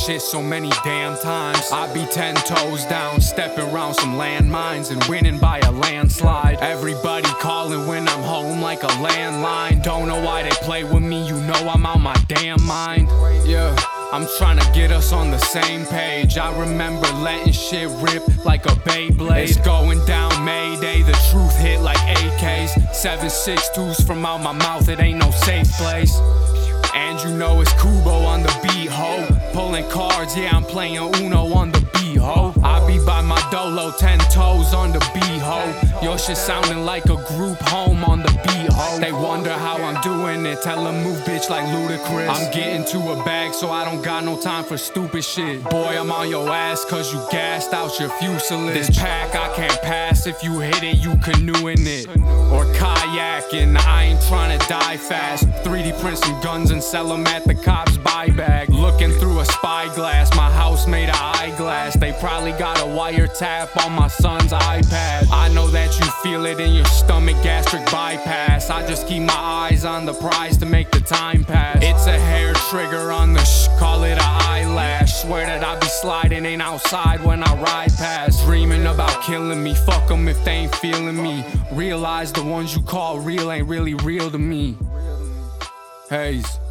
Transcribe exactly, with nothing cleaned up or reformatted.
shit so many damn times. I be ten toes down, stepping around some landmines and winning by a landslide. Everybody calling when I'm home like a landline. Don't know why they play with me, you know I'm out my damn mind. Yeah, I'm trying to get us on the same page. I remember letting shit rip like a Beyblade. It's going down Mayday, the truth hit like A Ks. Seven six twos from out my mouth, it ain't no safe place. And you know it's Kubo on the beat, ho. Pulling cards, yeah, I'm playing Uno on the beat, ho. I be by my dolo, ten toes on the beat, ho. Your shit sounding like a group home on the beat, ho. They wonder how I'm doing it, tell them move bitch like Ludacris. I'm getting to a bag, so I don't got no time for stupid shit. Boy, I'm on your ass, cause you gassed out your fuselage. This pack I can't pass, if you hit it, you canoeing it. Or kayaking, I ain't trying to die fast. three D print some guns and sell them at the cops buy bag. Looking through a spyglass, my house made of eyeglass. They probably got a wiretap on my son's iPad. I know that you feel it in your stomach, gastric bypass. I just keep my eyes on the prize to make the time pass. It's a hair trigger on the sh, call it a eyelash. Swear that I be sliding, ain't outside when I ride past. Dreaming about killing me, fuck them if they ain't feeling me. Realize the ones you call real ain't really real to me. Haze.